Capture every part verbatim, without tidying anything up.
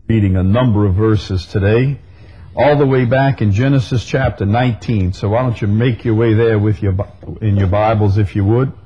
Reading a number of verses today, all the way back in Genesis chapter nineteen. So why don't you make your way there with your in your Bibles, if you would.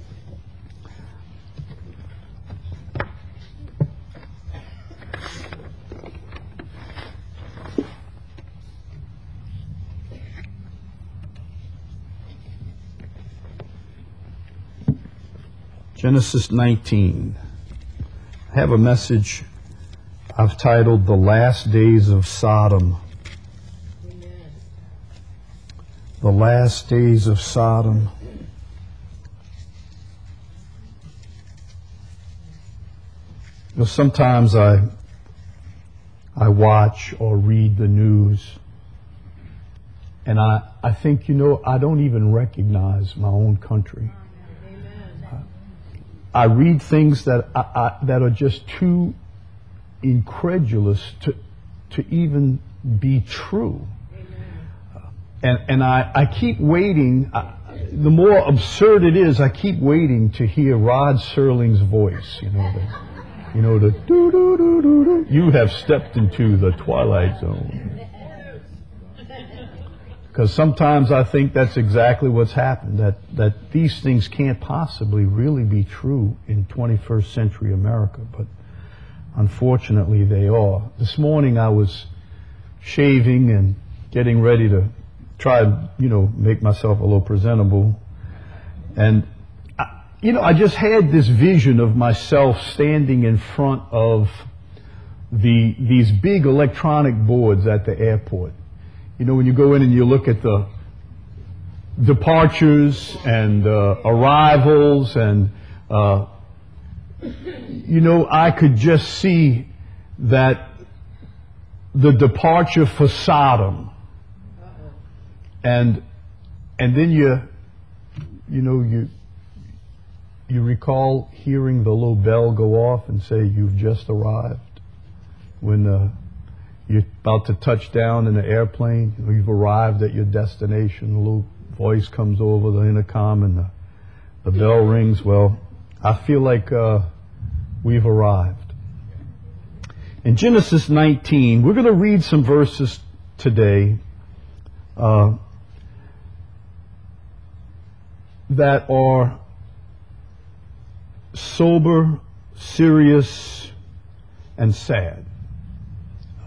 Genesis nineteen. I have a message I've titled The Last Days of Sodom. Amen. The Last Days of Sodom. You know, sometimes I I watch or read the news and I, I think, you know, I don't even recognize my own country. Amen. I read things that I, I, that are just too incredulous to to even be true. Uh, and and I, I keep waiting. Uh, the more absurd it is, I keep waiting to hear Rod Serling's voice. You know, the, you know the doo doo doo doo doo. You have stepped into the twilight zone. Because sometimes I think that's exactly what's happened. That that these things can't possibly really be true in twenty-first century America, but unfortunately, they are. This morning I was shaving and getting ready to try, you know, make myself a little presentable. And, I, you know, I just had this vision of myself standing in front of the these big electronic boards at the airport. You know, when you go in and you look at the departures and uh, arrivals and uh, you know, I could just see that the departure for Sodom. Uh-oh. And and then you you know you you recall hearing the little bell go off and say you've just arrived. When uh, you're about to touch down in the airplane, you've arrived at your destination, the little voice comes over the intercom and the, the bell rings. Well, I feel like uh, we've arrived. In Genesis nineteen, we're going to read some verses today uh, that are sober, serious, and sad. Uh,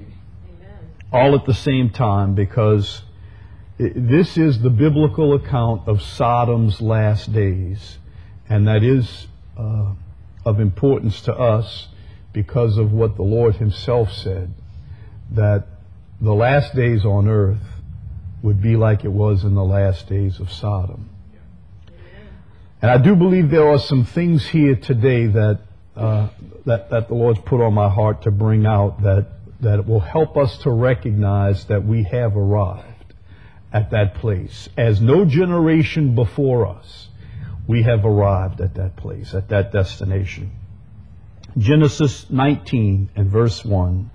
all at the same time, because it, this is the biblical account of Sodom's last days. And that is uh, of importance to us because of what the Lord Himself said, that the last days on earth would be like it was in the last days of Sodom. And I do believe there are some things here today that uh, that, that the Lord's put on my heart to bring out that, that will help us to recognize that we have arrived at that place. As no generation before us, we have arrived at that place, at that destination. Genesis nineteen and verse one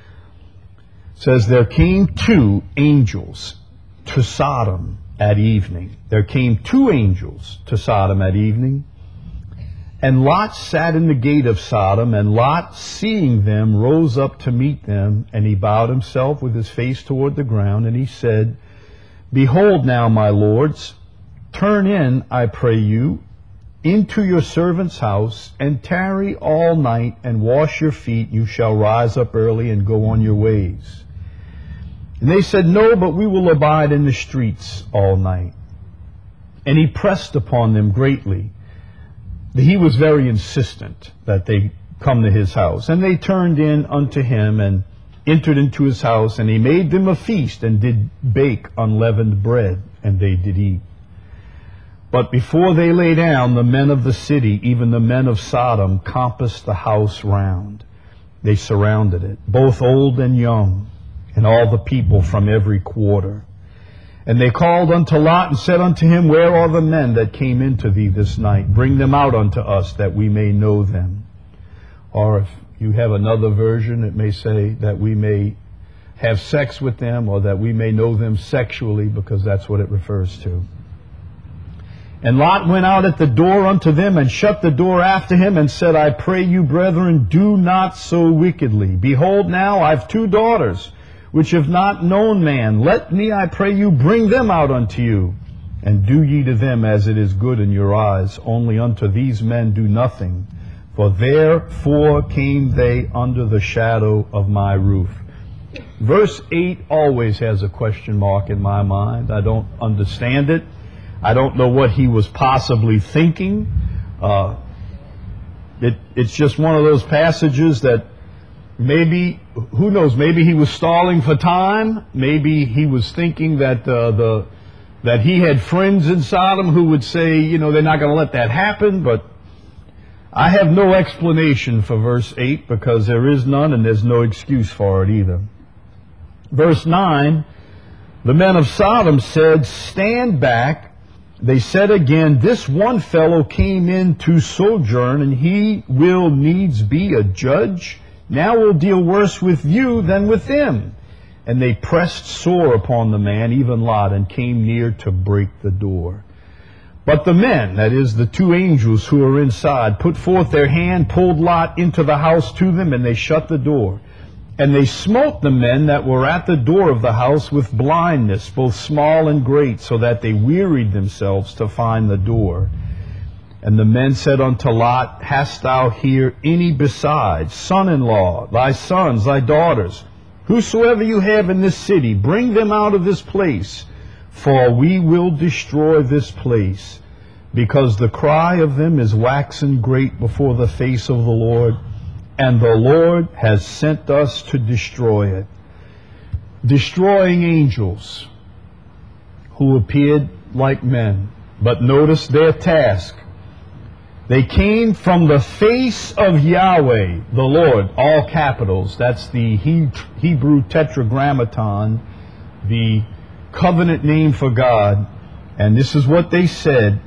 says, there came two angels to Sodom at evening. There came two angels to Sodom at evening. And Lot sat in the gate of Sodom, and Lot, seeing them, rose up to meet them, and he bowed himself with his face toward the ground, and he said, behold now, my lords, turn in, I pray you, into your servant's house, and tarry all night, and wash your feet. You shall rise up early and go on your ways. And they said, no, but we will abide in the streets all night. And he pressed upon them greatly. He was very insistent that they come to his house. And they turned in unto him, and entered into his house, and he made them a feast, and did bake unleavened bread, and they did eat. But before they lay down, the men of the city, even the men of Sodom, compassed the house round. They surrounded it, both old and young, and all the people from every quarter. And they called unto Lot, and said unto him, where are the men that came into thee this night? Bring them out unto us, that we may know them. Or if you have another version, it may say that we may have sex with them, or that we may know them sexually, because that's what it refers to. And Lot went out at the door unto them, and shut the door after him, and said, I pray you, brethren, do not so wickedly. Behold, now I have two daughters, which have not known man. Let me, I pray you, bring them out unto you, and do ye to them as it is good in your eyes. Only unto these men do nothing, for therefore came they under the shadow of my roof. Verse eight always has a question mark in my mind. I don't understand it. I don't know what he was possibly thinking. Uh, it, it's just one of those passages that maybe, who knows, maybe he was stalling for time. Maybe he was thinking that uh, the that he had friends in Sodom who would say, you know, they're not going to let that happen. But I have no explanation for verse eight, because there is none, and there's no excuse for it either. Verse nine, the men of Sodom said, stand back. They said again, this one fellow came in to sojourn, and he will needs be a judge. Now we'll deal worse with you than with them. And they pressed sore upon the man, even Lot, and came near to break the door. But the men, that is, the two angels who were inside, put forth their hand, pulled Lot into the house to them, and they shut the door. And they smote the men that were at the door of the house with blindness, both small and great, so that they wearied themselves to find the door. And the men said unto Lot, hast thou here any besides, son-in-law, thy sons, thy daughters, whosoever you have in this city, bring them out of this place, for we will destroy this place, because the cry of them is waxen great before the face of the Lord, and the Lord has sent us to destroy it. Destroying angels who appeared like men. But notice their task. They came from the face of Yahweh, the Lord, all capitals. That's the Hebrew tetragrammaton, the covenant name for God. And this is what they said,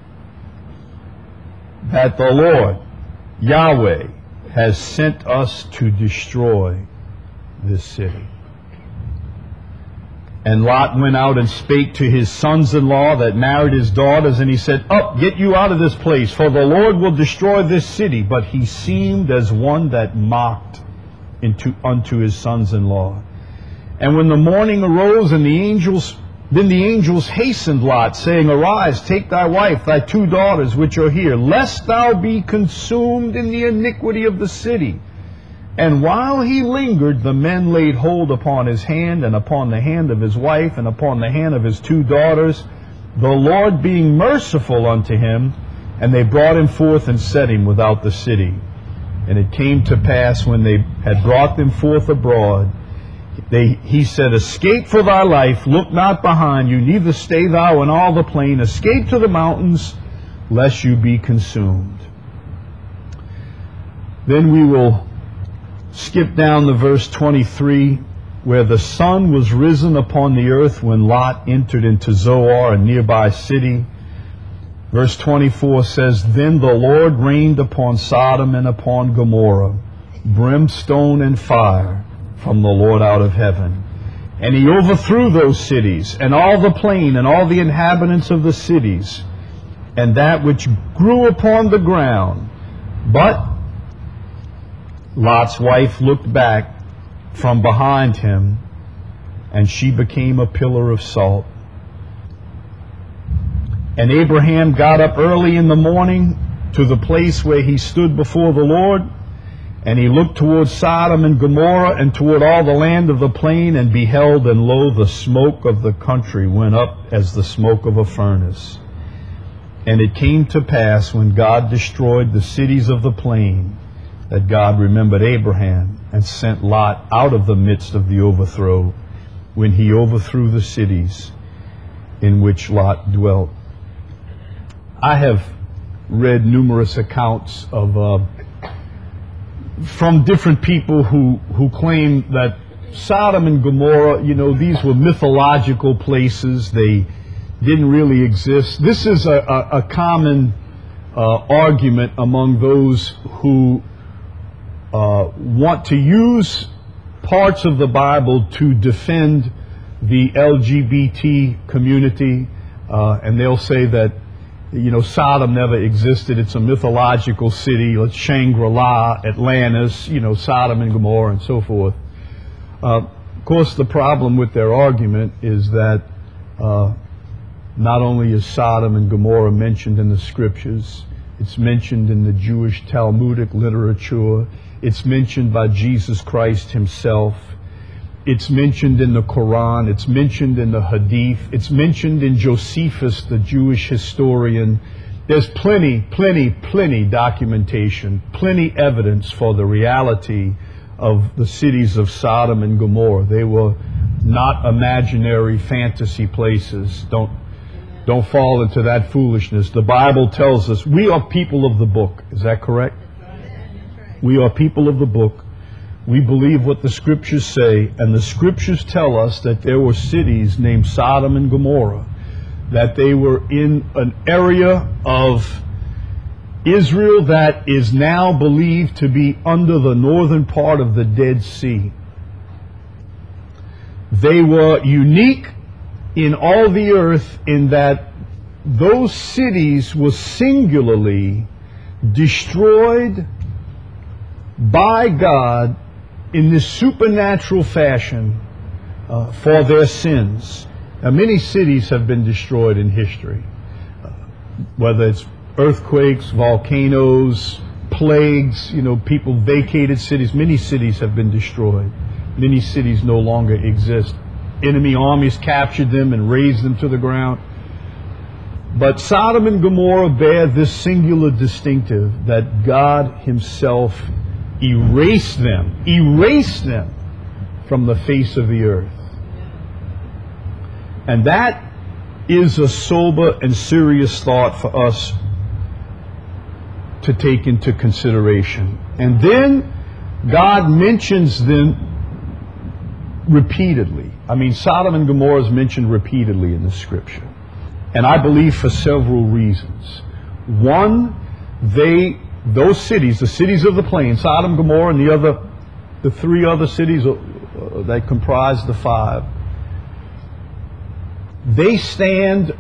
that the Lord, Yahweh, has sent us to destroy this city. And Lot went out and spake to his sons-in-law that married his daughters, and he said, up, get you out of this place, for the Lord will destroy this city. But he seemed as one that mocked into, unto his sons-in-law. And when the morning arose, and the angels, then the angels hastened Lot, saying, arise, take thy wife, thy two daughters, which are here, lest thou be consumed in the iniquity of the city. And while he lingered, the men laid hold upon his hand, and upon the hand of his wife, and upon the hand of his two daughters, the Lord being merciful unto him, and they brought him forth and set him without the city. And it came to pass, when they had brought them forth abroad, They, he said, escape for thy life, look not behind you, neither stay thou in all the plain, escape to the mountains, lest you be consumed. Then we will skip down to verse twenty-three, where the sun was risen upon the earth when Lot entered into Zoar, a nearby city. Verse twenty-four says, then the Lord rained upon Sodom and upon Gomorrah brimstone and fire from the Lord out of heaven. And he overthrew those cities, and all the plain, and all the inhabitants of the cities, and that which grew upon the ground. But Lot's wife looked back from behind him, and she became a pillar of salt. And Abraham got up early in the morning to the place where he stood before the Lord, and he looked toward Sodom and Gomorrah, and toward all the land of the plain, and beheld, and lo, the smoke of the country went up as the smoke of a furnace. And it came to pass, when God destroyed the cities of the plain, that God remembered Abraham, and sent Lot out of the midst of the overthrow, when he overthrew the cities in which Lot dwelt. I have read numerous accounts of uh, from different people who, who claim that Sodom and Gomorrah, you know, these were mythological places. They didn't really exist. This is a, a, a common uh, argument among those who uh, want to use parts of the Bible to defend the L G B T community, uh, and they'll say that you know, Sodom never existed. It's a mythological city. It's Shangri-La, Atlantis, you know, Sodom and Gomorrah and so forth. Uh, of course, the problem with their argument is that uh, not only is Sodom and Gomorrah mentioned in the scriptures, it's mentioned in the Jewish Talmudic literature, it's mentioned by Jesus Christ himself, it's mentioned in the Quran, it's mentioned in the Hadith, it's mentioned in Josephus, the Jewish historian. There's plenty, plenty, plenty documentation, plenty evidence for the reality of the cities of Sodom and Gomorrah. They were not imaginary fantasy places. Don't, don't fall into that foolishness. The Bible tells us we are people of the book. Is that correct? We are people of the book. We believe what the scriptures say, and the scriptures tell us that there were cities named Sodom and Gomorrah, that they were in an area of Israel that is now believed to be under the northern part of the Dead Sea. They were unique in all the earth in that those cities were singularly destroyed by God in this supernatural fashion uh, for their sins. Now, many cities have been destroyed in history, uh, whether it's earthquakes, volcanoes, plagues, you know, people vacated cities. Many cities have been destroyed. Many cities no longer exist. Enemy armies captured them and razed them to the ground. But Sodom and Gomorrah bear this singular distinctive that God himself erased them, erased them from the face of the earth. And that is a sober and serious thought for us to take into consideration. And then God mentions them repeatedly. I mean, Sodom and Gomorrah is mentioned repeatedly in the scripture. And I believe for several reasons. One, they, those cities, the cities of the plain, Sodom, Gomorrah, and the other, the three other cities uh, that comprise the five, they stand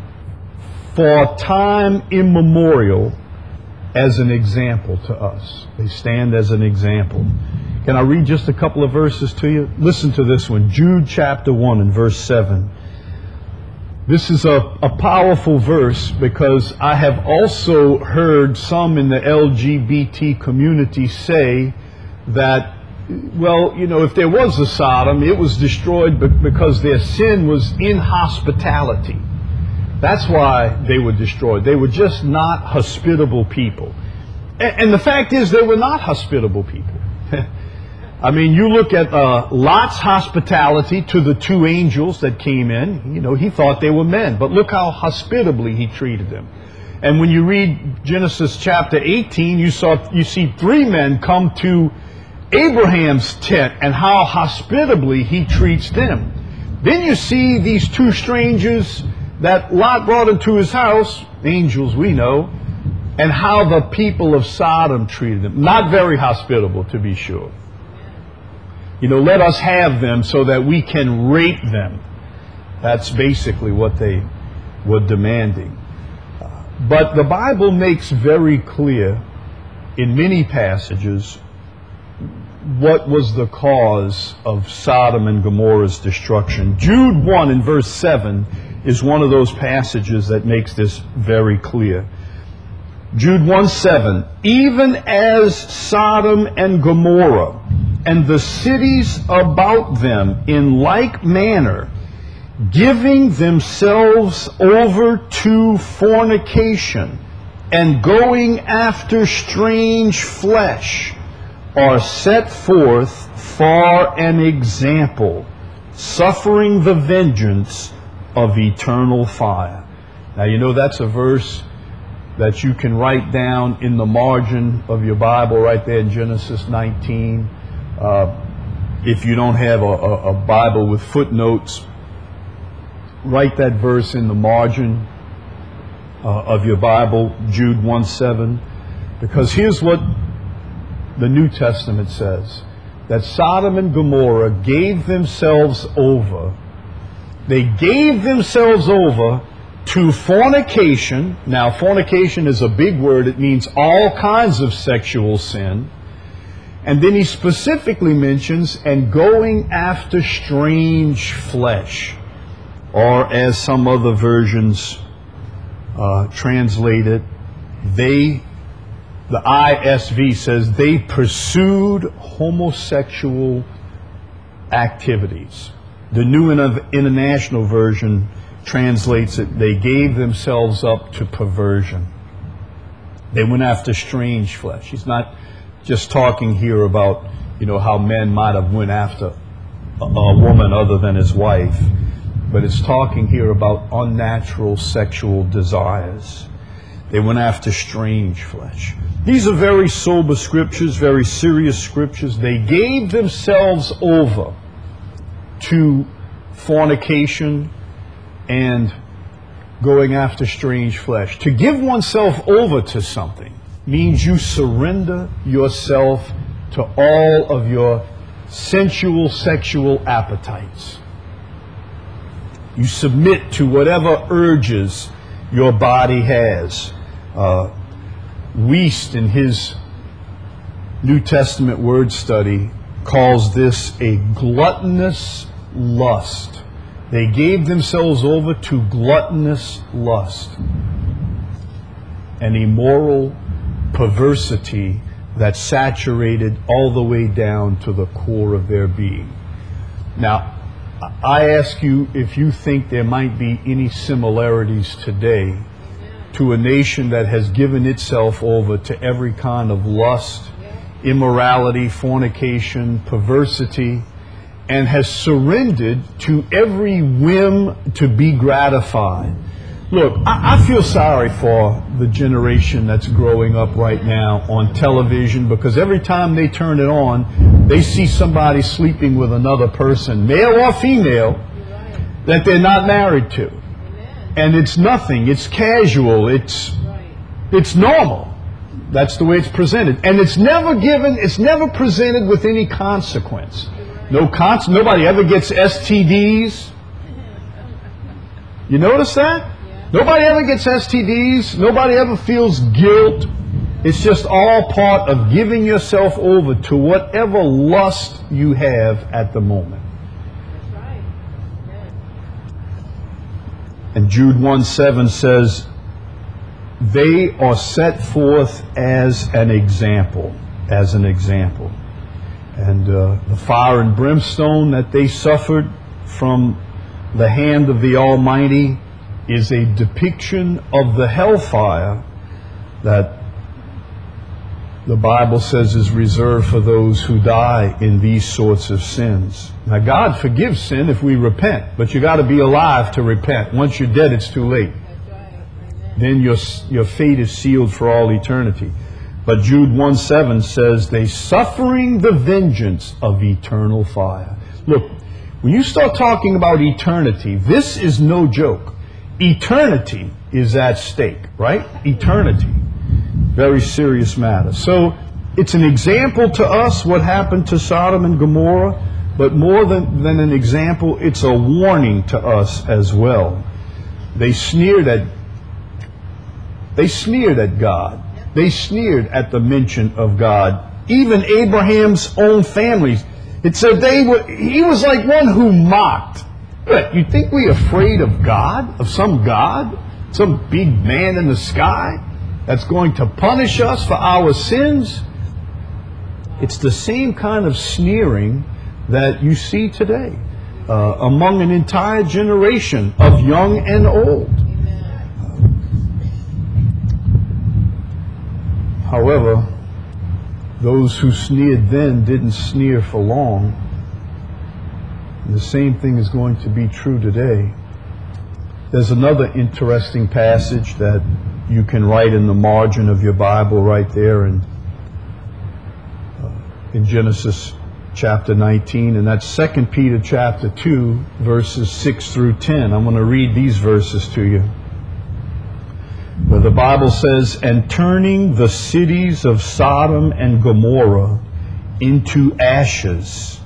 for time immemorial as an example to us. They stand as an example. Can I read just a couple of verses to you? Listen to this one, Jude chapter one and verse seven. This is a, a powerful verse because I have also heard some in the L G B T community say that, well, you know, if there was a Sodom, it was destroyed because their sin was inhospitality. That's why they were destroyed. They were just not hospitable people. And, and the fact is, they were not hospitable people. I mean, you look at uh, Lot's hospitality to the two angels that came in. You know, he thought they were men, but look how hospitably he treated them. And when you read Genesis chapter eighteen, you saw you see three men come to Abraham's tent and how hospitably he treats them. Then you see these two strangers that Lot brought into his house, angels we know, and how the people of Sodom treated them. Not very hospitable, to be sure. You know, let us have them so that we can rate them. That's basically what they were demanding. But the Bible makes very clear in many passages what was the cause of Sodom and Gomorrah's destruction. Jude one in verse seven is one of those passages that makes this very clear. Jude one seven, even as Sodom and Gomorrah and the cities about them in like manner, giving themselves over to fornication and going after strange flesh, are set forth for an example, suffering the vengeance of eternal fire. Now, you know, that's a verse that you can write down in the margin of your Bible right there in Genesis nineteen. Uh, if you don't have a, a, a Bible with footnotes, write that verse in the margin uh, of your Bible, Jude one seven, because here's what the New Testament says, that Sodom and Gomorrah gave themselves over. They gave themselves over to fornication. Now, fornication is a big word. It means all kinds of sexual sin. And then he specifically mentions, and going after strange flesh, or as some other versions uh, translate it, they, the I S V says, they pursued homosexual activities. The New International Version translates it, they gave themselves up to perversion. They went after strange flesh. He's not just talking here about, you know, how men might have went after a, a woman other than his wife, but it's talking here about unnatural sexual desires. They went after strange flesh. These are very sober scriptures, very serious scriptures. They gave themselves over to fornication and going after strange flesh. To give oneself over to something means you surrender yourself to all of your sensual, sexual appetites. You submit to whatever urges your body has. Uh, Wiest, in his New Testament word study, calls this a gluttonous lust. They gave themselves over to gluttonous lust, an immoral perversity that saturated all the way down to the core of their being. Now, I ask you if you think there might be any similarities today to a nation that has given itself over to every kind of lust, immorality, fornication, perversity, and has surrendered to every whim to be gratified. Look, I, I feel sorry for the generation that's growing up right now on television, because every time they turn it on, they see somebody sleeping with another person, male or female, that they're not married to. And it's nothing. It's casual. It's it's normal. That's the way it's presented. And it's never given, it's never presented with any consequence. No cons- nobody ever gets S T Ds. You notice that? Nobody ever gets S T Ds. Nobody ever feels guilt. It's just all part of giving yourself over to whatever lust you have at the moment. That's right. Yeah. And Jude one seven says, they are set forth as an example, as an example. And uh, the fire and brimstone that they suffered from the hand of the Almighty is a depiction of the hellfire that the Bible says is reserved for those who die in these sorts of sins. Now, God forgives sin if we repent, but you got to be alive to repent. Once you're dead, it's too late. That's right. Then your your fate is sealed for all eternity. But Jude one seven says, they suffering the vengeance of eternal fire. Look, when you start talking about eternity, this is no joke. Eternity is at stake, right? Eternity. Very serious matter. So it's an example to us what happened to Sodom and Gomorrah, but more than, than an example, it's a warning to us as well. They sneered at they sneered at God. They sneered at the mention of God. Even Abraham's own family. It said they were, he was like one who mocked. What, you think we're afraid of God? Of some God? Some big man in the sky that's going to punish us for our sins? It's the same kind of sneering that you see today uh, among an entire generation of young and old. However, those who sneered then didn't sneer for long. And the same thing is going to be true today. There's another interesting passage that you can write in the margin of your Bible right there in, uh, in Genesis chapter nineteen, and that's Second Peter chapter two, verses six through ten. I'm going to read these verses to you. Where the Bible says, and turning the cities of Sodom and Gomorrah into ashes,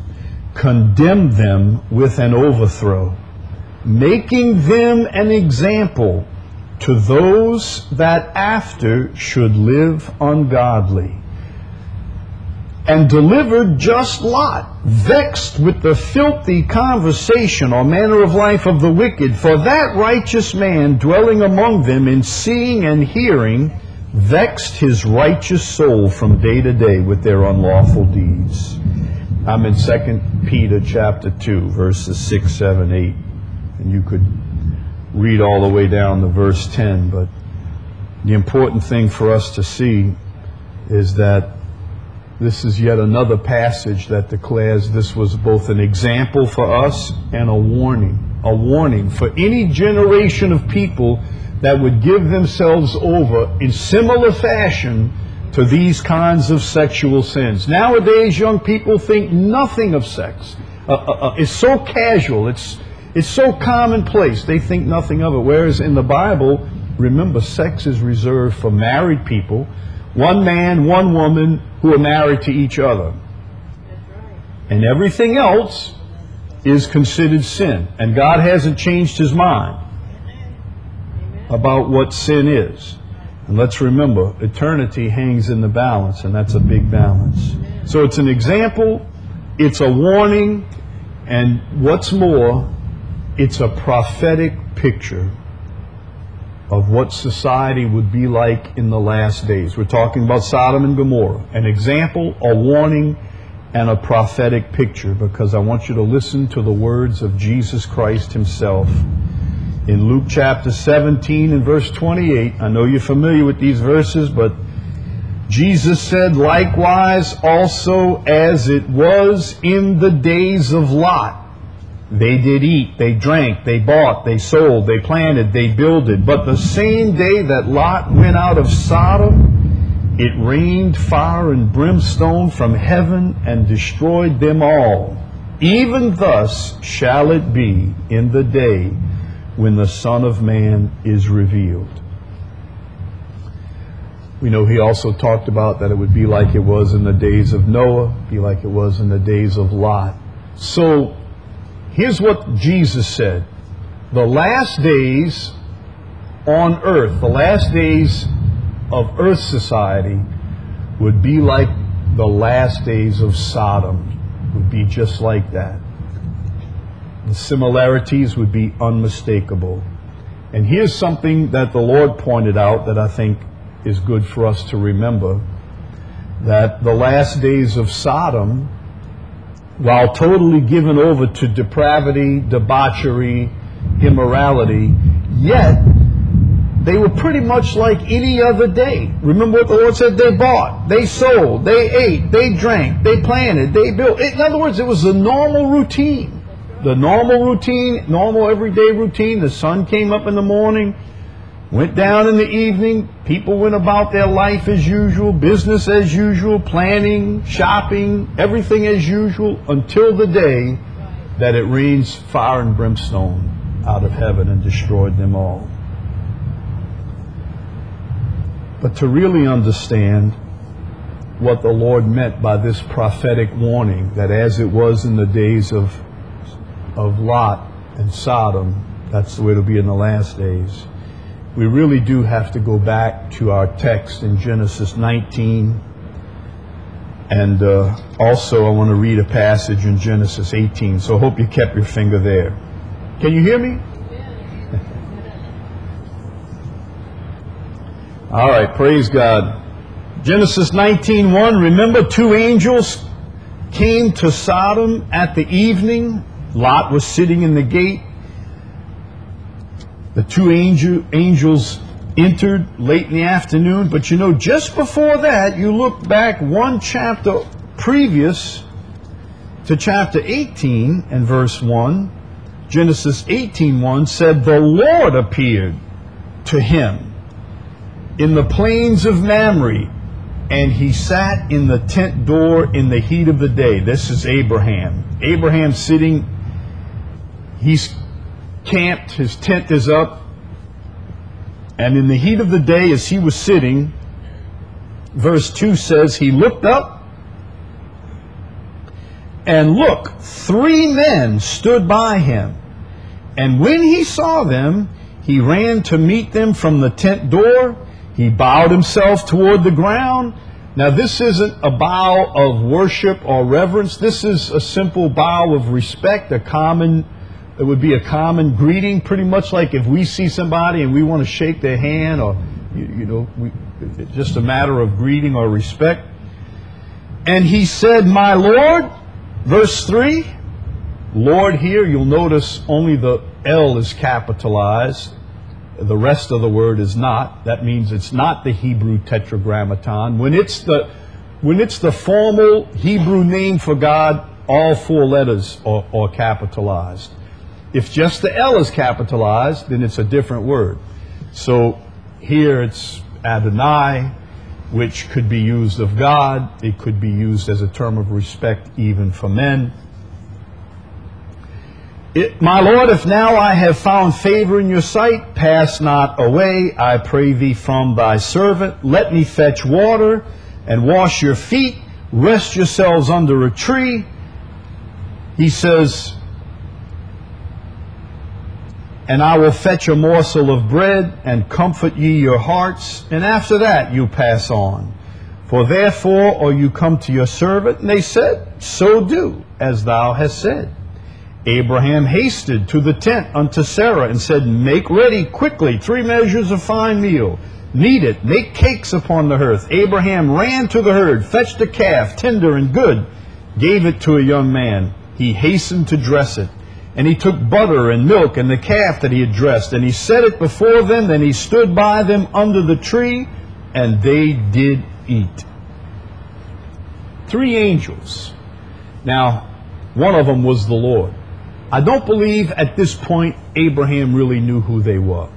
condemned them with an overthrow, making them an example to those that after should live ungodly, and delivered just Lot, vexed with the filthy conversation or manner of life of the wicked. For that righteous man dwelling among them in seeing and hearing vexed his righteous soul from day to day with their unlawful deeds. I'm in Second Peter chapter two, verses six, seven, eight. And you could read all the way down to verse ten. But the important thing for us to see is that this is yet another passage that declares this was both an example for us and a warning. A warning for any generation of people that would give themselves over in similar fashion to these kinds of sexual sins. Nowadays, young people think nothing of sex. Uh, uh, uh, it's so casual. It's, it's so commonplace. They think nothing of it. Whereas in the Bible, remember, sex is reserved for married people. One man, one woman who are married to each other. That's right. And everything else is considered sin. And God hasn't changed his mind about what sin is. And let's remember, eternity hangs in the balance, and that's a big balance. So it's an example, it's a warning, and what's more, it's a prophetic picture of what society would be like in the last days. We're talking about Sodom and Gomorrah. An example, a warning, and a prophetic picture, because I want you to listen to the words of Jesus Christ himself. In Luke chapter seventeen and verse twenty-eight, I know you're familiar with these verses, but Jesus said, likewise also as it was in the days of Lot. They did eat, they drank, they bought, they sold, they planted, they builded. But the same day that Lot went out of Sodom, it rained fire and brimstone from heaven and destroyed them all. Even thus shall it be in the day when the Son of Man is revealed. We know he also talked about that it would be like it was in the days of Noah, be like it was in the days of Lot. So, here's what Jesus said. The last days on earth, the last days of earth society would be like the last days of Sodom. Would be just like that. The similarities would be unmistakable. And here's something that the Lord pointed out that I think is good for us to remember. That the last days of Sodom, while totally given over to depravity, debauchery, immorality, yet they were pretty much like any other day. Remember what the Lord said? They bought, they sold, they ate, they drank, they planted, they built. In other words, it was a normal routine. The normal routine, normal everyday routine. The sun came up in the morning, went down in the evening. People went about their life as usual, business as usual, planning, shopping, everything as usual, until the day that it rains fire and brimstone out of heaven and destroyed them all. But to really understand what the Lord meant by this prophetic warning, that as it was in the days of, of Lot and Sodom, that's the way it'll be in the last days, we really do have to go back to our text in Genesis nineteen. And uh, also I want to read a passage in Genesis eighteen. So I hope you kept your finger there. Can you hear me? All right, praise God. Genesis nineteen one. Remember, two angels came to Sodom at the evening. Lot was sitting in the gate. The two angel, angels entered late in the afternoon. But you know, just before that, you look back one chapter previous to chapter eighteen and verse one. Genesis eighteen one said, the Lord appeared to him in the plains of Mamre, and he sat in the tent door in the heat of the day. This is Abraham. Abraham sitting, he's camped, his tent is up, and in the heat of the day as he was sitting, verse two says, he looked up, and look, three men stood by him. And when he saw them, He ran to meet them from the tent door. He bowed himself toward the ground. Now, this isn't a bow of worship or reverence. This is a simple bow of respect, a common, it would be a common greeting, pretty much like if we see somebody and we want to shake their hand, or, you, you know, we, it's just a matter of greeting or respect. And he said, "My Lord," verse three, Lord here, you'll notice only the L is capitalized. The rest of the word is not. That means it's not the Hebrew tetragrammaton. When it's the, when it's the formal Hebrew name for God, all four letters are, are capitalized. If just the L is capitalized, then it's a different word. So here it's Adonai, which could be used of God. It could be used as a term of respect even for men. It, my Lord, if now I have found favor in your sight, pass not away, I pray thee, from thy servant. Let me fetch water and wash your feet. Rest yourselves under a tree. He says, and I will fetch a morsel of bread and comfort ye your hearts. And after that you pass on. For therefore are you come to your servant? And they said, so do, as thou hast said. Abraham hasted to the tent unto Sarah and said, make ready quickly three measures of fine meal. Knead it, make cakes upon the hearth. Abraham ran to the herd, fetched a calf, tender and good, gave it to a young man. He hastened to dress it. And he took butter and milk and the calf that he had dressed, and he set it before them. Then he stood by them under the tree, and they did eat. Three angels. Now, one of them was the Lord. I don't believe at this point Abraham really knew who they were.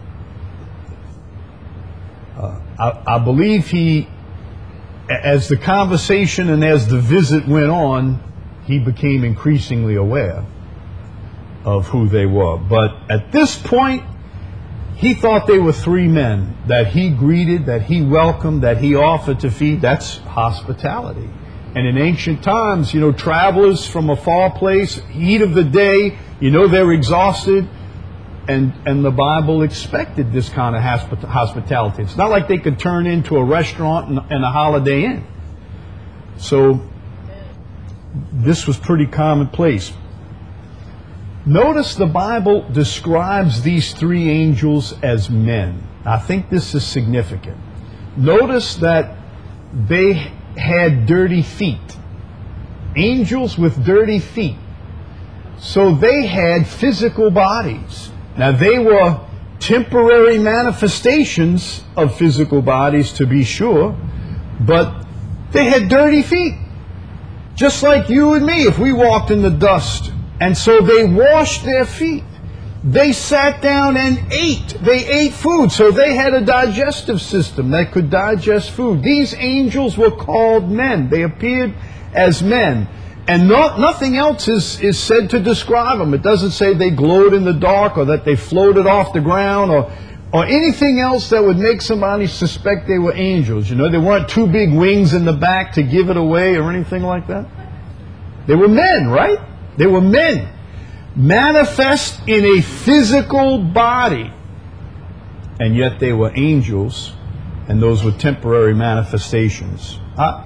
Uh, I, I believe he, as the conversation and as the visit went on, he became increasingly aware of who they were. But at this point, he thought they were three men that he greeted, that he welcomed, that he offered to feed. That's hospitality. And in ancient times, you know, travelers from a far place, heat of the day, you know, they're exhausted. And, and the Bible expected this kind of hospi- hospitality. It's not like they could turn into a restaurant and, and a Holiday Inn. So this was pretty commonplace. Notice the Bible describes these three angels as men. I think this is significant. Notice that they had dirty feet. Angels with dirty feet. So they had physical bodies. Now they were temporary manifestations of physical bodies, to be sure, but they had dirty feet. Just like you and me if we walked in the dust. And so they washed their feet. They sat down and ate. They ate food. So they had a digestive system that could digest food. These angels were called men. They appeared as men. And not, nothing else is, is said to describe them. It doesn't say they glowed in the dark or that they floated off the ground or, or anything else that would make somebody suspect they were angels. You know, they weren't two big wings in the back to give it away or anything like that. They were men, right? They were men, manifest in a physical body, and yet they were angels, and those were temporary manifestations. I,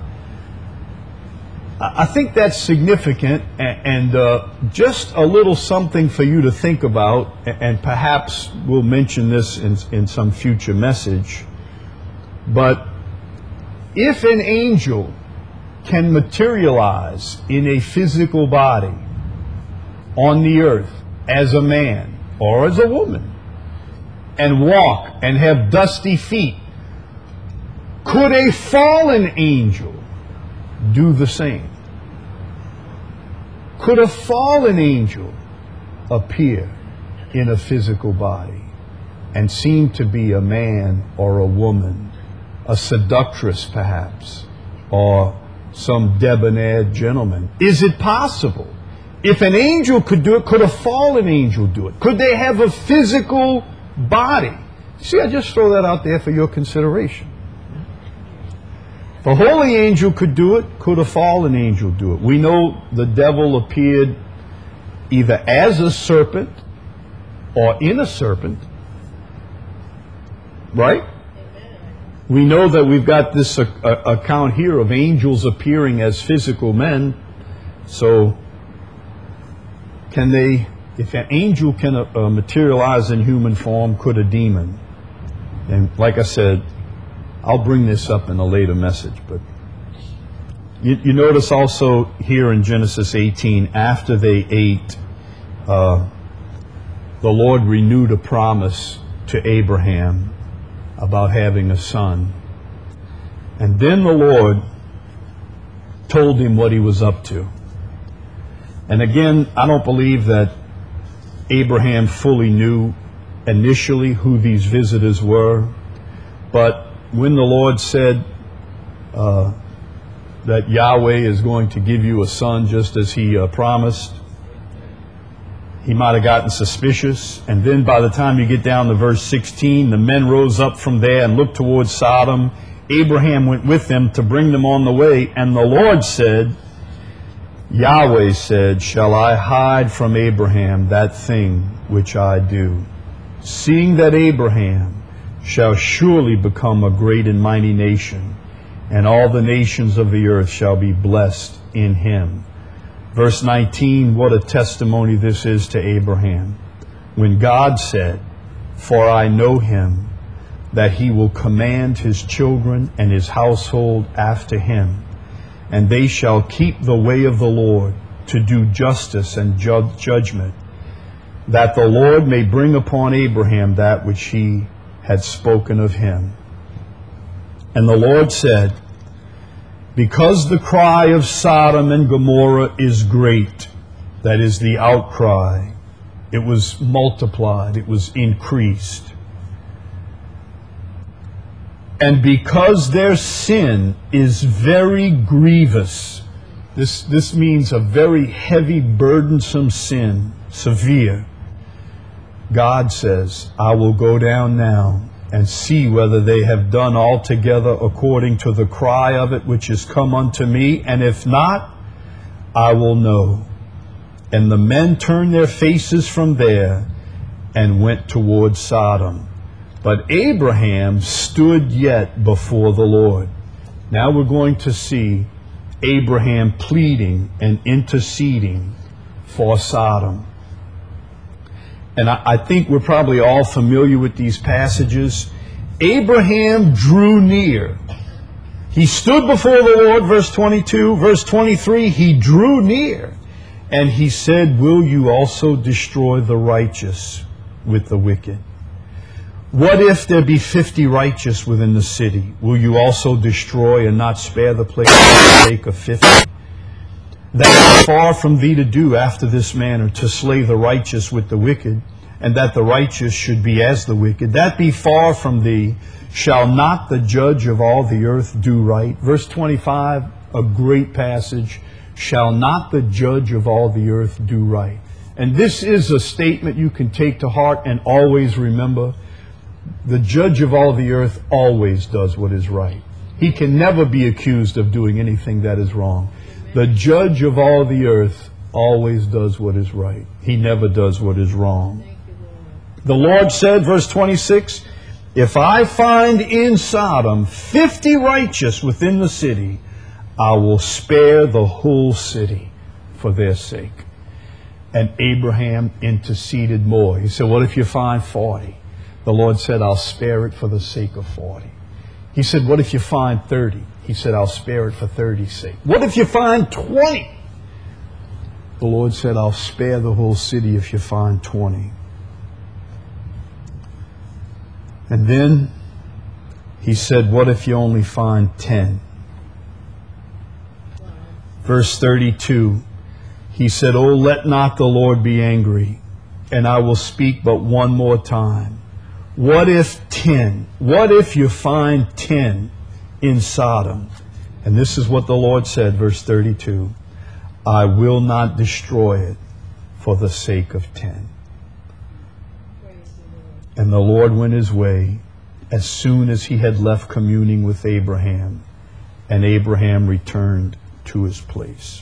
I think that's significant, and, and uh, just a little something for you to think about, and perhaps we'll mention this in, in some future message. But if an angel can materialize in a physical body, on the earth as a man or as a woman and walk and have dusty feet, could a fallen angel do the same? Could a fallen angel appear in a physical body and seem to be a man or a woman, a seductress perhaps, or some debonair gentleman? Is it possible? If an angel could do it, could a fallen angel do it? Could they have a physical body? See, I just throw that out there for your consideration. If a holy angel could do it, could a fallen angel do it? We know the devil appeared either as a serpent or in a serpent. right? We know that we've got this uh, uh, account here of angels appearing as physical men. So, can they, if an angel can uh, uh, materialize in human form, could a demon? And like I said, I'll bring this up in a later message, but you, you notice also here in Genesis eighteen, after they ate, uh, the Lord renewed a promise to Abraham about having a son. And then the Lord told him what he was up to. And again, I don't believe that Abraham fully knew initially who these visitors were. But when the Lord said uh, that Yahweh is going to give you a son just as he uh, promised, he might have gotten suspicious. And then by the time you get down to verse sixteen, the men rose up from there and looked towards Sodom. Abraham went with them to bring them on the way. And the Lord said, Yahweh said, shall I hide from Abraham that thing which I do? Seeing that Abraham shall surely become a great and mighty nation, and all the nations of the earth shall be blessed in him. Verse nineteen, what a testimony this is to Abraham. When God said, for I know him, that he will command his children and his household after him, and they shall keep the way of the Lord to do justice and ju- judgment, that the Lord may bring upon Abraham that which he had spoken of him. And the Lord said, because the cry of Sodom and Gomorrah is great, that is the outcry, it was multiplied, it was increased. And because their sin is very grievous, this, this means a very heavy, burdensome sin, severe, God says, I will go down now and see whether they have done altogether according to the cry of it which is come unto me, and if not, I will know. And the men turned their faces from there and went toward Sodom. But Abraham stood yet before the Lord. Now we're going to see Abraham pleading and interceding for Sodom. And I, I think we're probably all familiar with these passages. Abraham drew near. He stood before the Lord, verse twenty-two. Verse twenty-three, he drew near. And he said, will you also destroy the righteous with the wicked? What if there be fifty righteous within the city? Will you also destroy and not spare the place for the sake of fifty? That is far from thee to do after this manner, to slay the righteous with the wicked, and that the righteous should be as the wicked. That be far from thee. Shall not the judge of all the earth do right? Verse twenty-five, a great passage. Shall not the judge of all the earth do right? And this is a statement you can take to heart and always remember. The judge of all the earth always does what is right. He can never be accused of doing anything that is wrong. The judge of all the earth always does what is right. He never does what is wrong. The Lord said, verse twenty-six, if I find in Sodom fifty righteous within the city, I will spare the whole city for their sake. And Abraham interceded more. He said, what if you find forty? The Lord said, I'll spare it for the sake of forty. He said, what if you find thirty? He said, I'll spare it for thirty's sake. What if you find twenty? The Lord said, I'll spare the whole city if you find twenty. And then he said, what if you only find ten? Verse thirty-two, he said, oh, let not the Lord be angry, and I will speak but one more time. What if ten? What if you find ten in Sodom? And this is what the Lord said, verse thirty-two. I will not destroy it for the sake of ten. And the Lord went his way as soon as he had left communing with Abraham, and Abraham returned to his place.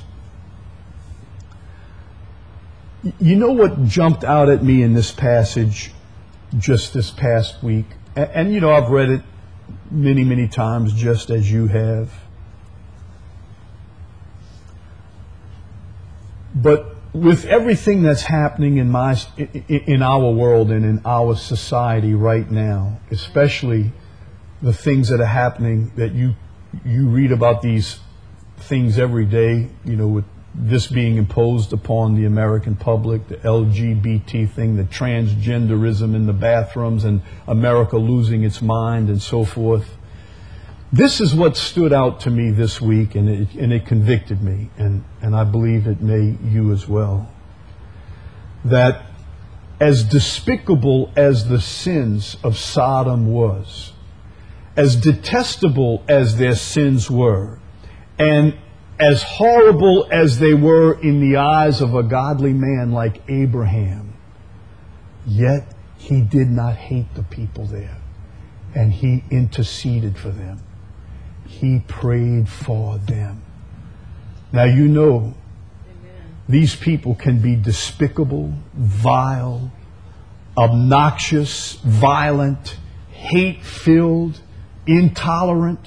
You know what jumped out at me in this passage just this past week? And, and you know, I've read it many, many times, just as you have. But with everything that's happening in my, in our world and in our society right now, especially the things that are happening that you you read about these things every day, you know, with this being imposed upon the American public, the L G B T thing, the transgenderism in the bathrooms, and America losing its mind and so forth. This is what stood out to me this week, and it, and it convicted me, and, and I believe it may you as well. That as despicable as the sins of Sodom was, as detestable as their sins were, and as horrible as they were in the eyes of a godly man like Abraham, yet he did not hate the people there, and he interceded for them. He prayed for them. Now you know, Amen. These people can be despicable, vile, obnoxious, violent, hate-filled, intolerant.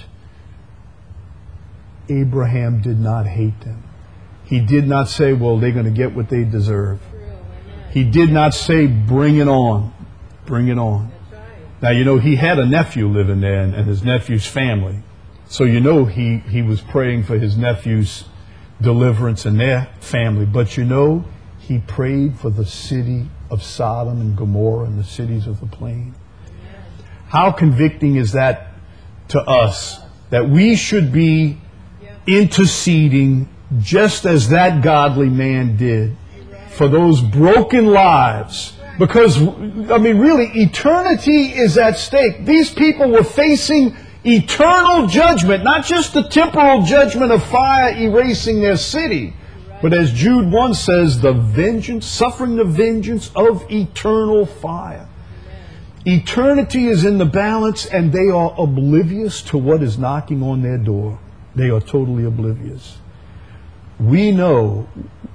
Abraham did not hate them. He did not say, well, they're going to get what they deserve. He did not say, bring it on. Bring it on. Now, you know, he had a nephew living there, and, and his nephew's family. So you know he, he was praying for his nephew's deliverance and their family. But you know, he prayed for the city of Sodom and Gomorrah and the cities of the plain. How convicting is that to us, that we should be interceding just as that godly man did for those broken lives? Because, I mean, really, eternity is at stake. These people were facing eternal judgment, not just the temporal judgment of fire erasing their city, but as Jude one says, the vengeance, suffering the vengeance of eternal fire. Eternity is in the balance, and they are oblivious to what is knocking on their door. They are totally oblivious. We know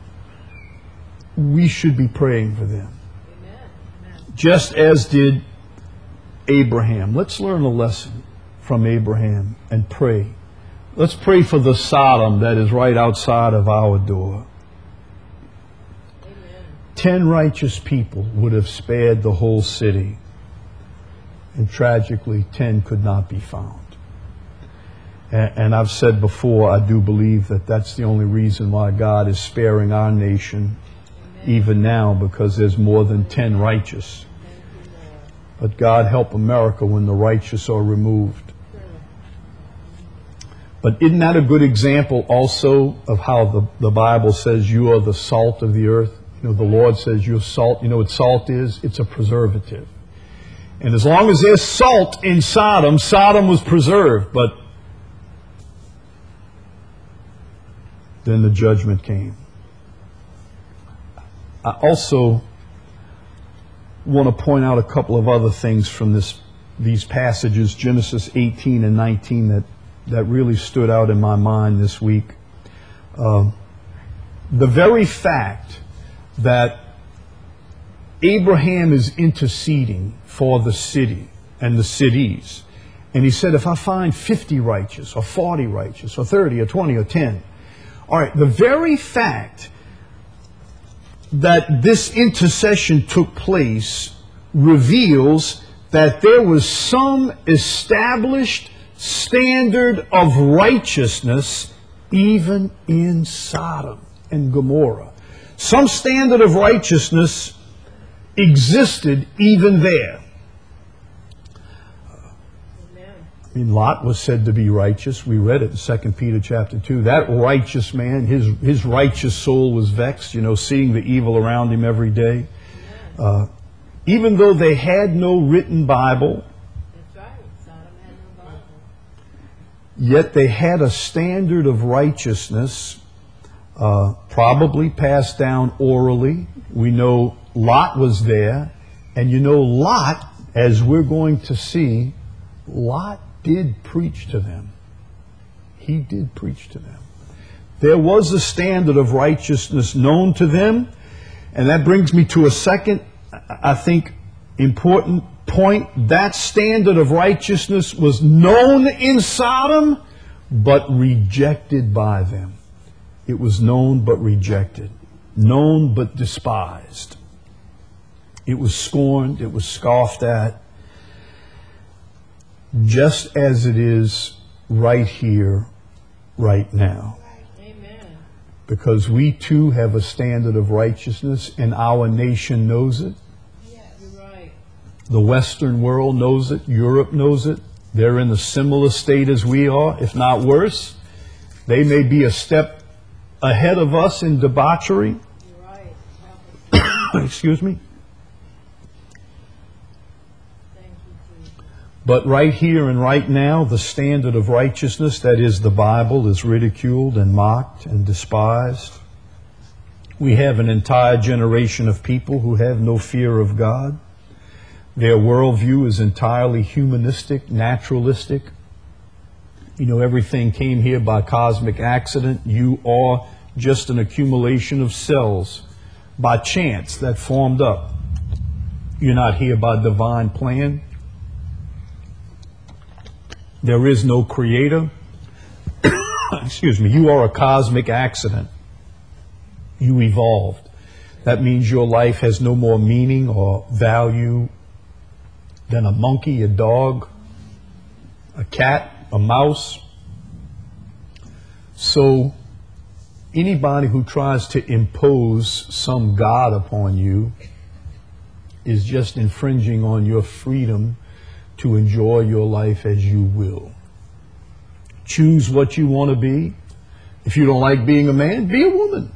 we should be praying for them. Amen. Just as did Abraham. Let's learn a lesson from Abraham and pray. Let's pray for the Sodom that is right outside of our door. Amen. Ten righteous people would have spared the whole city. And tragically, ten could not be found. And, and I've said before, I do believe that that's the only reason why God is sparing our nation, Amen. Even now, because there's more than ten righteous. But God help America when the righteous are removed. But isn't that a good example also of how the, the Bible says you are the salt of the earth? You know, the Lord says you're salt. You know what salt is? It's a preservative. And as long as there's salt in Sodom, Sodom was preserved. But then the judgment came. I also want to point out a couple of other things from this, these passages, Genesis eighteen and nineteen, that, that really stood out in my mind this week. Uh, the very fact that Abraham is interceding for the city and the cities. And he said, if I find fifty righteous or forty righteous or thirty or twenty or ten. All right, the very fact that this intercession took place reveals that there was some established standard of righteousness even in Sodom and Gomorrah. Some standard of righteousness existed even there. I mean, Lot was said to be righteous. We read it in Second Peter chapter two. That righteous man, his his righteous soul was vexed, you know, seeing the evil around him every day. Uh, even though they had no written Bible, That's right. Sodom had no Bible. Yet they had a standard of righteousness, uh, probably passed down orally. We know Lot was there, and you know Lot, as we're going to see, Lot did preach to them. He did preach to them. There was a standard of righteousness known to them, and that brings me to a second, I think, Important point, that standard of righteousness was known in Sodom, but rejected by them. It was known but rejected. Known but despised. It was scorned. It was scoffed at. Just as it is right here, right now. Amen. Because we too have a standard of righteousness, and our nation knows it. Yes. You're right. The Western world knows it. Europe knows it. They're in a similar state as we are, if not worse. They may be a step ahead of us in debauchery. You're right. Excuse me. Thank you, Jesus. But right here and right now, the standard of righteousness, that is the Bible, is ridiculed and mocked and despised. We have an entire generation of people who have no fear of God. Their worldview is entirely humanistic, naturalistic. You know, everything came here by cosmic accident. You are just an accumulation of cells by chance that formed up. You're not here by divine plan. There is no creator. Excuse me. You are a cosmic accident. You evolved. That means your life has no more meaning or value than a monkey, a dog, a cat, a mouse. So anybody who tries to impose some God upon you is just infringing on your freedom to enjoy your life as you will. Choose what you want to be. If you don't like being a man, be a woman.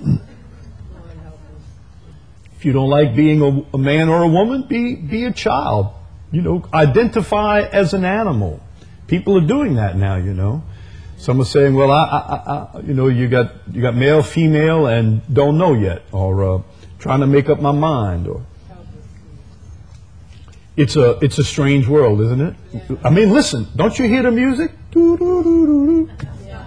If you don't like being a, a man or a woman, be, be a child. You know, identify as an animal. People are doing that now, you know. Some are saying, well, I, I, I, you know, you got you got male, female, and don't know yet, or uh, trying to make up my mind, or it's a it's a strange world, isn't it? Yeah. I mean, listen, don't you hear the music? Doo-doo-doo-doo-doo. Yeah.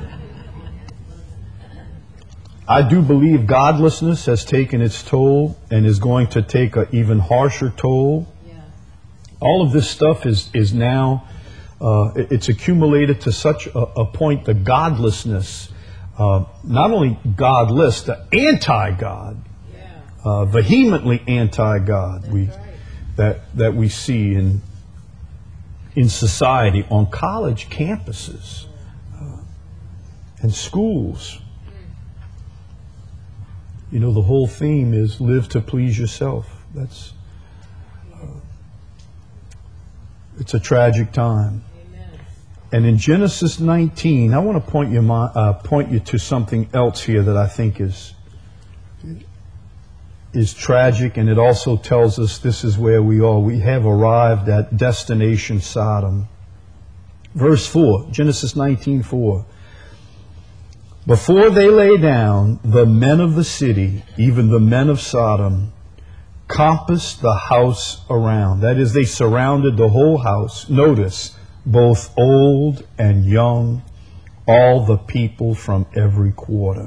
I do believe godlessness has taken its toll and is going to take an even harsher toll. Yeah. All of this stuff is is now. Uh, it's accumulated to such a, a point, the godlessness, uh, not only godless, the anti-God, Yeah. uh, vehemently anti-God, we, right. that that we see in in society, on college campuses, uh, and schools. You know, the whole theme is live to please yourself. That's uh, it's a tragic time. And in Genesis nineteen, I want to point you, uh, point you to something else here that I think is, is tragic, and it also tells us this is where we are. We have arrived at destination Sodom. Verse four, Genesis nineteen four. Before they lay down, the men of the city, even the men of Sodom, compassed the house around. That is, they surrounded the whole house. Notice, both old and young, all the people from every quarter.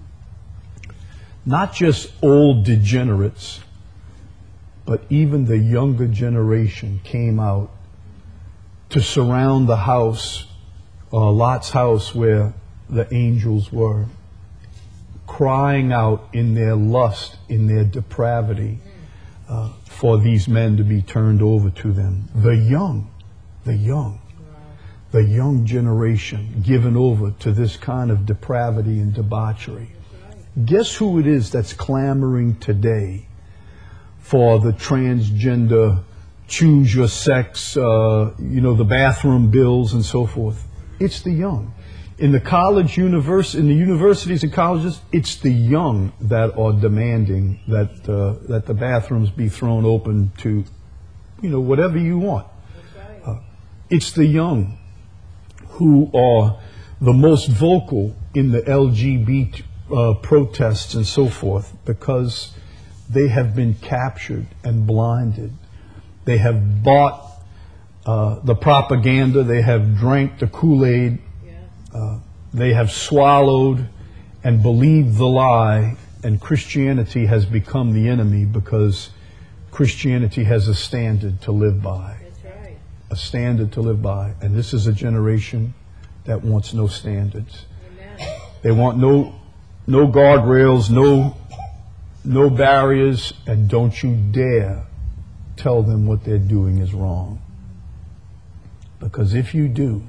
Not just old degenerates, but even the younger generation came out to surround the house, uh, Lot's house where the angels were, crying out in their lust, in their depravity, uh, for these men to be turned over to them. The young, the young. The young generation given over to this kind of depravity and debauchery. Guess who it is that's clamoring today for the transgender, choose your sex, uh, you know, the bathroom bills and so forth? It's the young. In the college universe, in the universities and colleges, it's the young that are demanding that uh, that the bathrooms be thrown open to, you know, whatever you want. Uh, it's the young who are the most vocal in the L G B T uh, protests and so forth, because they have been captured and blinded. They have bought uh, the propaganda. They have drank the Kool-Aid. Yeah. Uh, they have swallowed and believed the lie, and Christianity has become the enemy because Christianity has a standard to live by. That's right. A standard to live by. And this is a generation that wants no standards. Amen. They want no no guardrails, no no barriers, and don't you dare tell them what they're doing is wrong. Because if you do,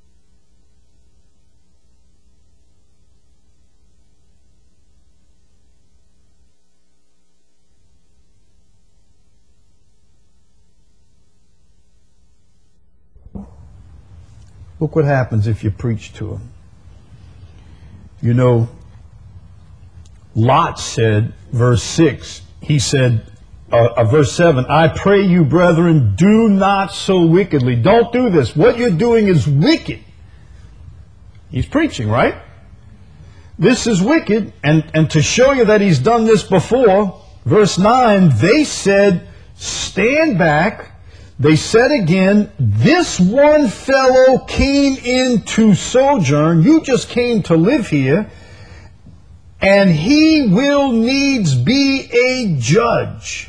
look what happens if you preach to them. You know, Lot said, verse six, he said, uh, uh, verse seven, I pray you, brethren, do not so wickedly. Don't do this. What you're doing is wicked. He's preaching, right? This is wicked. And, and to show you that he's done this before, verse nine, they said, stand back. They said again, this one fellow came in to sojourn. You just came to live here. And he will needs be a judge.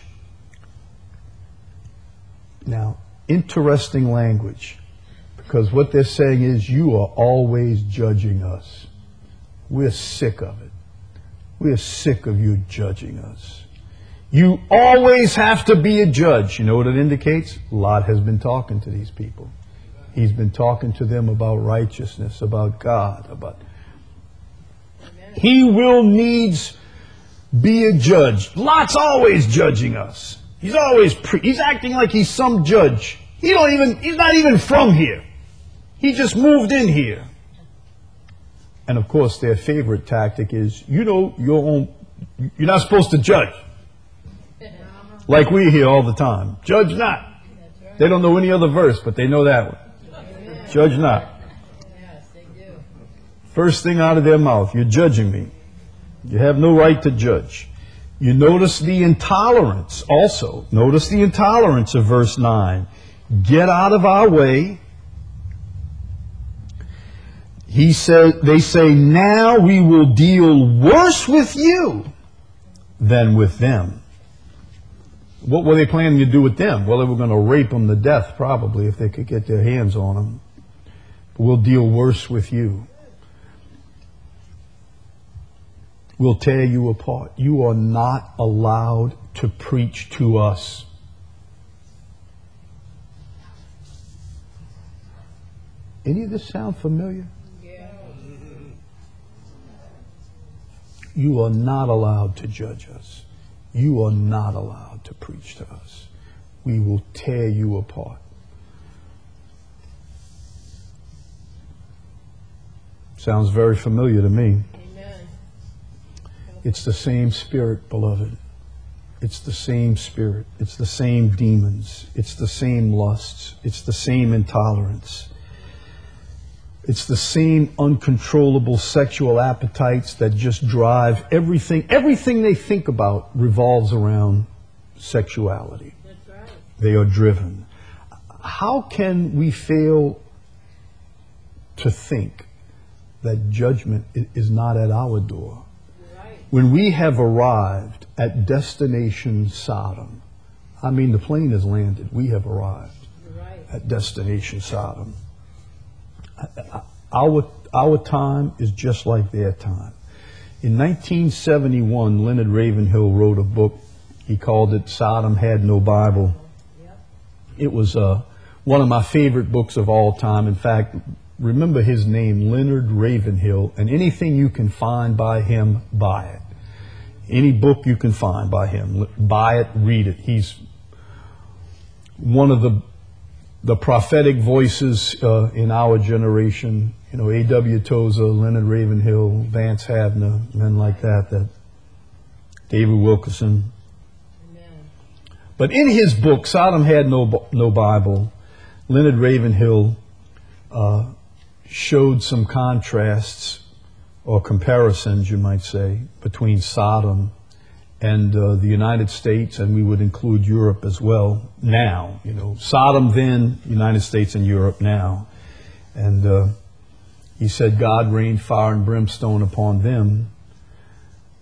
Now, interesting language. Because what they're saying is, you are always judging us. We're sick of it. We're sick of you judging us. You always have to be a judge. You know what it indicates? Lot has been talking to these people. He's been talking to them about righteousness, about God, about... He will needs be a judge. Lot's always judging us. He's always pre- he's acting like he's some judge. He don't even he's not even from here. He just moved in here. And of course, their favorite tactic is, you know, your own. You're not supposed to judge. Like we hear all the time. Judge not. They don't know any other verse, but they know that one. Judge not. First thing out of their mouth, you're judging me. You have no right to judge. You notice the intolerance also. Notice the intolerance of verse nine. Get out of our way. He said, they say, now we will deal worse with you than with them. What were they planning to do with them? Well, they were going to rape them to death, probably, if they could get their hands on them. But we'll deal worse with you. We'll tear you apart. You are not allowed to preach to us. Any of this sound familiar? Yeah. You are not allowed to judge us. You are not allowed to preach to us. We will tear you apart. Sounds very familiar to me. It's the same spirit, beloved. It's the same spirit. It's the same demons. It's the same lusts. It's the same intolerance. It's the same uncontrollable sexual appetites that just drive everything. Everything they think about revolves around sexuality. That's right. They are driven. How can we fail to think that judgment is not at our door? When we have arrived at destination Sodom, I mean, the plane has landed. We have arrived right. at destination Sodom. Our, our time is just like their time. In nineteen seventy-one, Leonard Ravenhill wrote a book. He called it Sodom Had No Bible. Yep. It was uh, one of my favorite books of all time. In fact, remember his name, Leonard Ravenhill, and anything you can find by him, buy it. Any book you can find by him, buy it, read it. He's one of the the prophetic voices uh, in our generation. You know, A W Tozer, Leonard Ravenhill, Vance Havner, men like that, that David Wilkerson. Amen. But in his book, Sodom Had No, no Bible, Leonard Ravenhill uh, showed some contrasts, or comparisons, you might say, between Sodom and uh, the United States, and we would include Europe as well now. You know, Sodom then, United States and Europe now. And uh, he said God rained fire and brimstone upon them,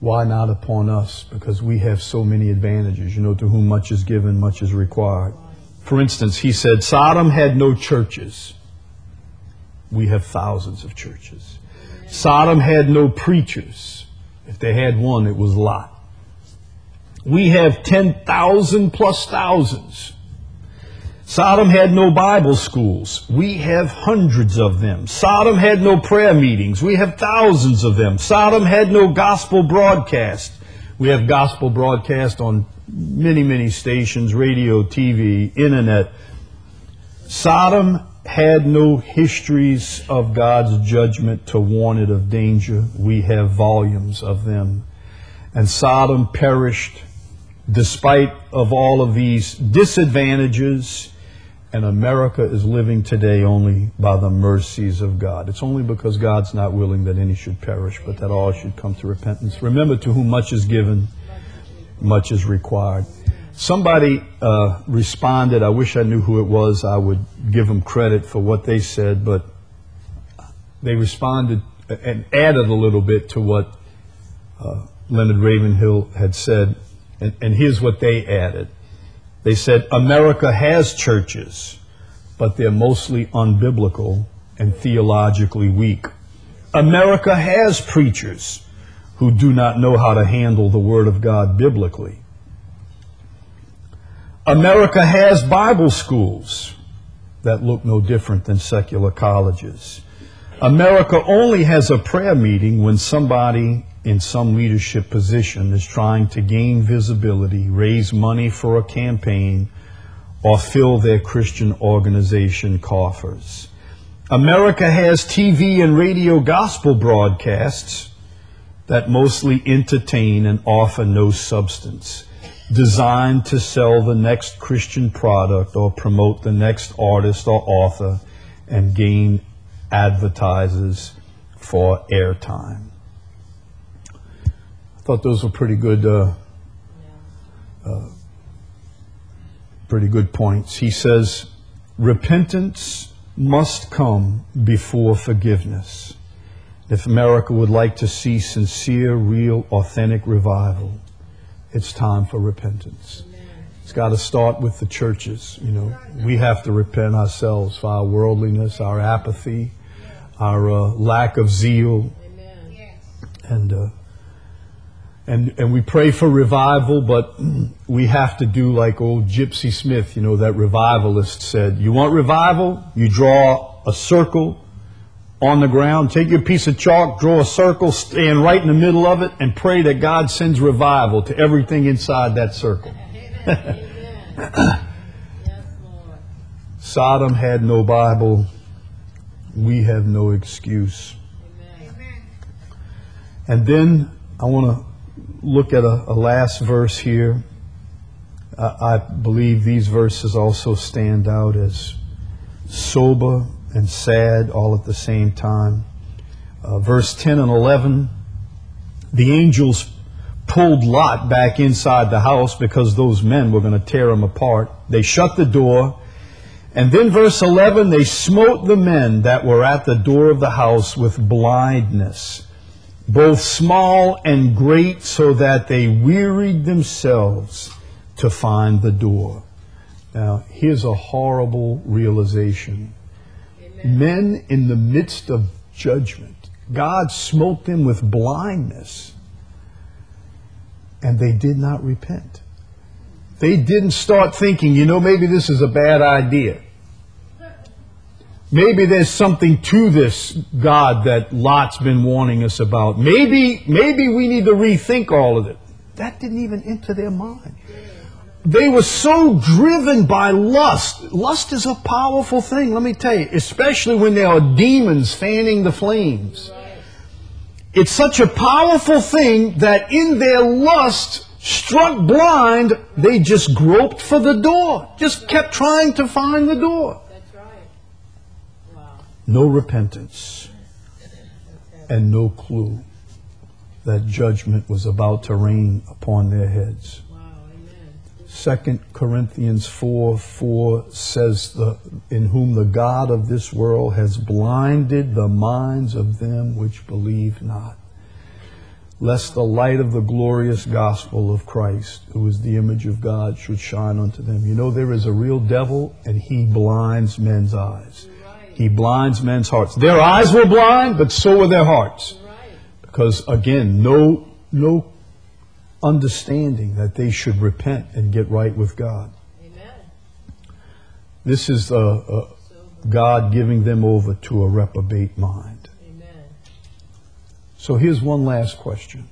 Why not upon us? Because we have so many advantages. You know, to whom much is given, much is required. For instance, he said, Sodom had no churches. We have thousands of churches. Sodom had no preachers. If they had one, it was Lot. We have ten thousand plus thousands. Sodom had no Bible schools. We have hundreds of them. Sodom had no prayer meetings. We have thousands of them. Sodom had no gospel broadcast. We have gospel broadcast on many, many stations, radio, T V, internet. Sodom had no histories of God's judgment to warn it of danger. We have volumes of them. And Sodom perished despite of all of these disadvantages. And America is living today only by the mercies of God. It's only because God's not willing that any should perish, but that all should come to repentance. Remember, to whom much is given, much is required. Somebody uh, responded. I wish I knew who it was. I would give them credit for what they said, but they responded and added a little bit to what uh, Leonard Ravenhill had said. And, and here's what they added. They said, America has churches, but they're mostly unbiblical and theologically weak. America has preachers who do not know how to handle the Word of God biblically. America has Bible schools that look no different than secular colleges. America only has a prayer meeting when somebody in some leadership position is trying to gain visibility, raise money for a campaign, or fill their Christian organization coffers. America has T V and radio gospel broadcasts that mostly entertain and offer no substance, designed to sell the next Christian product or promote the next artist or author and gain advertisers for airtime. I thought those were pretty good, uh, uh, pretty good points. He says, repentance must come before forgiveness. If America would like to see sincere, real, authentic revival, it's time for repentance. It's got to start with the churches. You know, we have to repent ourselves for our worldliness, our apathy, our uh, lack of zeal, and. Uh, And and we pray for revival, but we have to do like old Gypsy Smith, you know, that revivalist said. You want revival? You draw a circle on the ground, take your piece of chalk, draw a circle, stand right in the middle of it, and pray that God sends revival to everything inside that circle. Amen. Yes, Lord. Sodom had no Bible. We have no excuse. Amen. And then I want to look at a, a last verse here. Uh, I believe these verses also stand out as sober and sad all at the same time. Uh, verse ten and eleven, the angels pulled Lot back inside the house because those men were going to tear him apart. They shut the door. And then verse eleven, they smote the men that were at the door of the house with blindness, both small and great, so that they wearied themselves to find the door. Now, here's a horrible realization. Amen. Men in the midst of judgment, God smote them with blindness, and they did not repent. They didn't start thinking, you know, maybe this is a bad idea. Maybe there's something to this God that Lot's been warning us about. Maybe, maybe we need to rethink all of it. That didn't even enter their mind. They were so driven by lust. Lust is a powerful thing, let me tell you, especially when there are demons fanning the flames. It's such a powerful thing that in their lust, struck blind, they just groped for the door. Just kept trying to find the door. No repentance and no clue that judgment was about to rain upon their heads. Wow, amen. Second Corinthians four four says, the, in whom the God of this world has blinded the minds of them which believe not, lest the light of the glorious gospel of Christ, who is the image of God, should shine unto them. You know, there is a real devil, and he blinds men's eyes. He blinds men's hearts. Their eyes were blind, but so were their hearts. Because, again, no, no understanding that they should repent and get right with God. Amen. This is uh, uh, God giving them over to a reprobate mind. Amen. So here's one last question.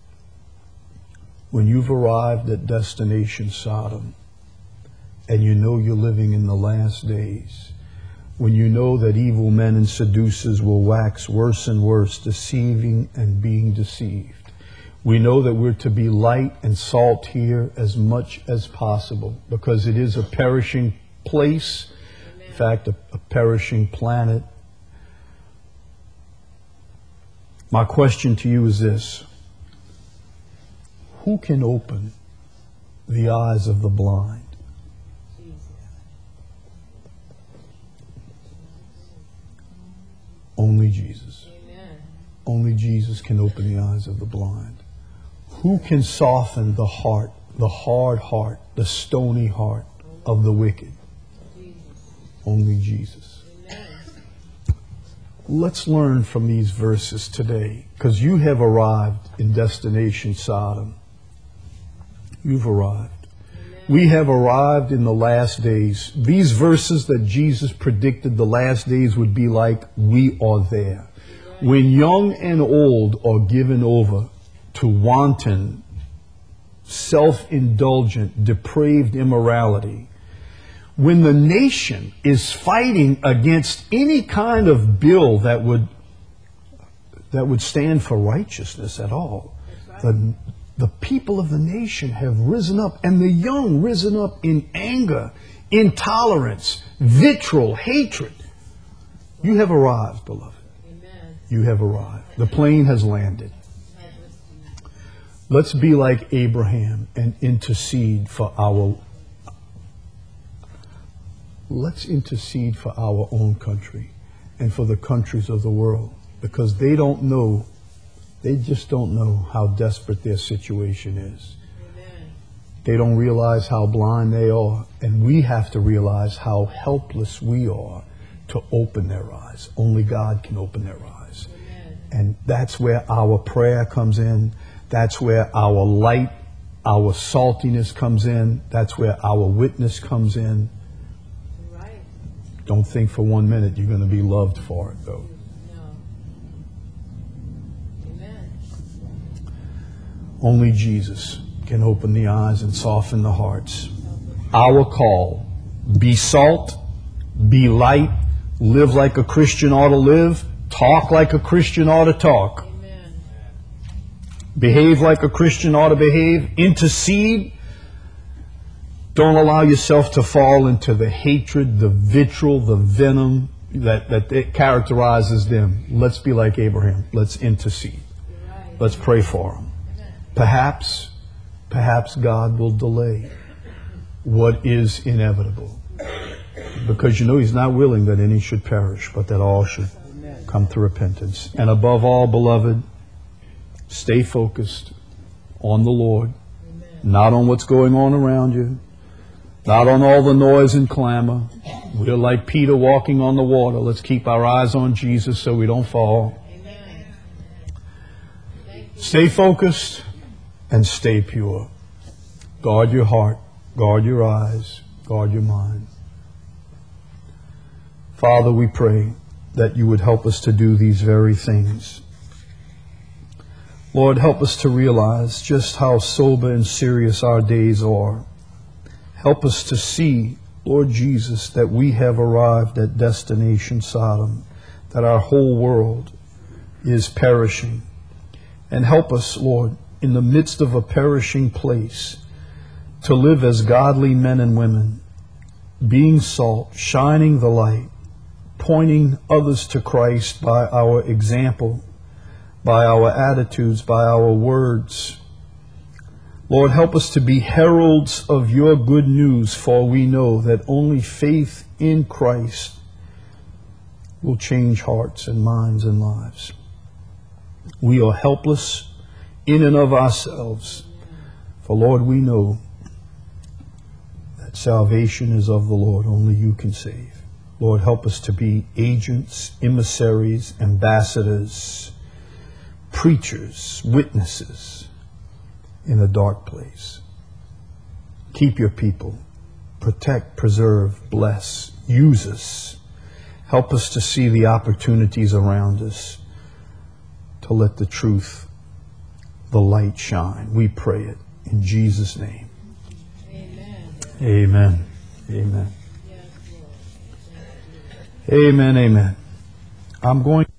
When you've arrived at destination Sodom, and you know you're living in the last days, when you know that evil men and seducers will wax worse and worse, deceiving and being deceived, we know that we're to be light and salt here as much as possible, because it is a perishing place, Amen. in fact, a, a perishing planet. My question to you is this: who can open the eyes of the blind? Only Jesus. Amen. Only Jesus can open the eyes of the blind. Who can soften the heart, the hard heart, the stony heart of the wicked? Jesus. Only Jesus. Amen. Let's learn from these verses today, because you have arrived in destination Sodom. You've arrived. We have arrived in the last days. These verses that Jesus predicted the last days would be like, we are there. When young and old are given over to wanton, self-indulgent, depraved immorality, when the nation is fighting against any kind of bill that would that would stand for righteousness at all, the The people of the nation have risen up, and the young risen up in anger, intolerance, vitriol, hatred. You have arrived, beloved. Amen. You have arrived. The plane has landed. Let's be like Abraham and intercede for our let's intercede for our own country and for the countries of the world, because they don't know They just don't know how desperate their situation is. Amen. They don't realize how blind they are. And we have to realize how helpless we are to open their eyes. Only God can open their eyes. Amen. And that's where our prayer comes in. That's where our light, our saltiness comes in. That's where our witness comes in. Right. Don't think for one minute you're going to be loved for it, though. Only Jesus can open the eyes and soften the hearts. Our call: be salt, be light, live like a Christian ought to live, talk like a Christian ought to talk, Amen. behave like a Christian ought to behave, intercede. Don't allow yourself to fall into the hatred, the vitriol, the venom that, that it characterizes them. Let's be like Abraham. Let's intercede. Right. Let's pray for them. Perhaps, perhaps God will delay what is inevitable. Because you know He's not willing that any should perish, but that all should come to repentance. And above all, beloved, stay focused on the Lord, not on what's going on around you, not on all the noise and clamor. We're like Peter walking on the water. Let's keep our eyes on Jesus so we don't fall. Stay focused and stay pure. Guard your heart, guard your eyes, guard your mind. Father, we pray that you would help us to do these very things. Lord, help us to realize just how sober and serious our days are. Help us to see, Lord Jesus, that we have arrived at destination Sodom, that our whole world is perishing. And help us, Lord, in the midst of a perishing place, to live as godly men and women, being salt, shining the light, pointing others to Christ by our example, by our attitudes, by our words. Lord, help us to be heralds of your good news, for we know that only faith in Christ will change hearts and minds and lives. We are helpless, in and of ourselves. For Lord, we know that salvation is of the Lord. Only you can save. Lord, help us to be agents, emissaries, ambassadors, preachers, witnesses in a dark place. Keep your people. Protect, preserve, bless. Use us. Help us to see the opportunities around us, to let the truth, the light shine. We pray it in Jesus' name. Amen. Amen. Amen. Yes, Lord. Amen. Amen. I'm going